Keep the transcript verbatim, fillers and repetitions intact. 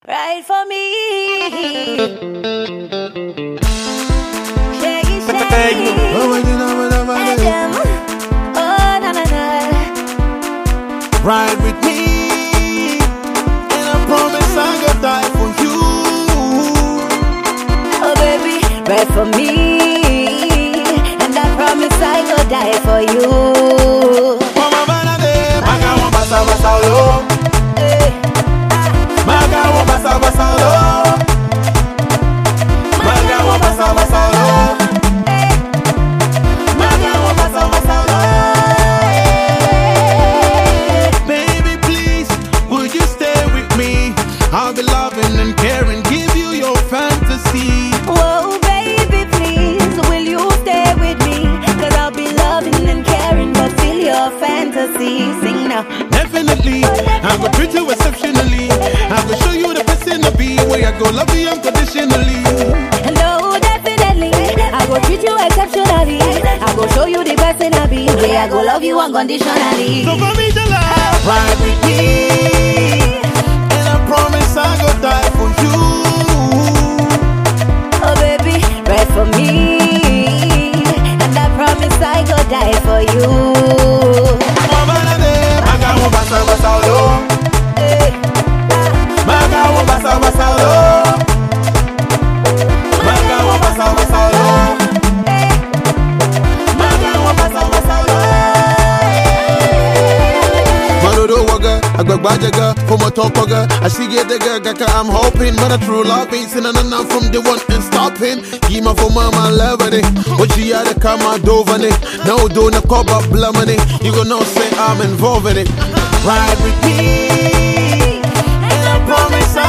Right for me. Shaggy, shaggy. Adam. Oh, na na na. Ride with me, and I promise I go die for you. Oh baby, ride for me, and I promise I go die for you. Mama banane, maga wa basa basa lo. Maga wa basa basa lo. Maga wa basa basa lo. Maga wa basa basa lo. Baby, please, would you stay with me? I'll be loving and caring, give you your fantasy. Whoa, baby, please, will you stay with me? Cause I'll be loving and caring, but feel your fantasy. Sing now. Definitely, I go treat you exceptionally. I go show you the best in the be. Way I go love you unconditionally. No, definitely, I go treat you exceptionally. I go show you the best in a be. Way I go love you unconditionally. So for me to love, ride with me, and I promise I go die for you. Oh baby, ride for me, and I promise I go die for you. Mama nane, maga wo basa basa lo. Maga wo basa basa lo. Maga wo basa basa lo. Maga wo basa basa lo. Marodo waga, agbagba jaga, for my top waga. I see get the gaga, I'm hoping, but a true love ain't seen none from the one and stopping. Give my for mama love it. What she had to come out over it. No do no cover blumming it. You gonna say I'm involved in it. Ride with me, and I promise I